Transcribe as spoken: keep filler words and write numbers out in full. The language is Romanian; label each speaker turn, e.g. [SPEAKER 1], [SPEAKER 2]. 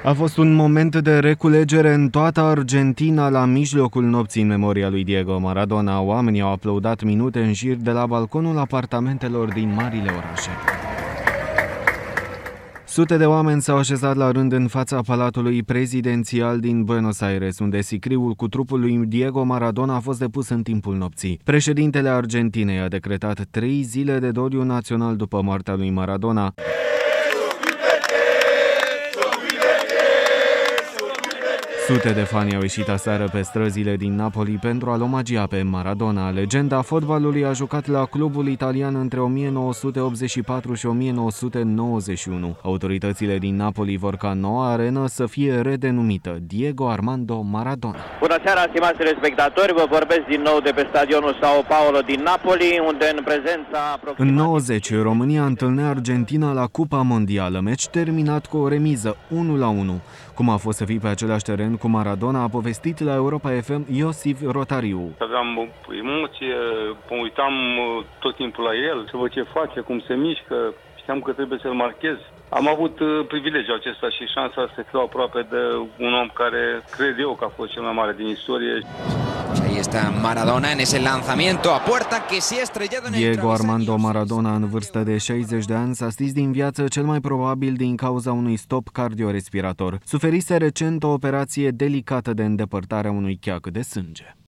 [SPEAKER 1] A fost un moment de reculegere în toată Argentina la mijlocul nopții în memoria lui Diego Maradona. Oamenii au aplaudat minute în șir de la balconul apartamentelor din marile orașe. Sute de oameni s-au așezat la rând în fața Palatului Prezidențial din Buenos Aires, unde sicriul cu trupul lui Diego Maradona a fost depus în timpul nopții. Președintele Argentinei a decretat trei zile de doliu național după moartea lui Maradona. Sute de fani au ieșit aseară pe străzile din Napoli pentru a-l omagia pe Maradona. Legenda fotbalului a jucat la clubul italian între o mie nouă sute optzeci și patru și o mie nouă sute nouăzeci și unu. Autoritățile din Napoli vor ca noua arenă să fie redenumită Diego Armando Maradona.
[SPEAKER 2] Bună seara, stimați telespectatori, vă vorbesc din nou de pe stadionul São Paulo din Napoli, unde în prezența...
[SPEAKER 1] În nouăzeci, România întâlnea Argentina la Cupa Mondială, meci terminat cu o remiză unu la unu. Cum a fost să fii pe același teren cu Maradona, a povestit la Europa F M Iosif Rotariu.
[SPEAKER 3] Aveam emoție, mă uitam tot timpul la el, să văd ce face, cum se mișcă, știam că trebuie să-l marchez. Am avut privilegiul acesta și șansa să fiu aproape de un om care cred eu că a fost cel mai mare din istorie.
[SPEAKER 4] Ahí está Maradona en ese lanzamiento a puerta que se ha estrellado en el
[SPEAKER 1] Diego Armando Maradona, în vârstă de șaizeci de ani, s-a stins din viață cel mai probabil din cauza unui stop cardiorespirator. Suferise recent o operație delicată de îndepărtare a unui cheac de sânge.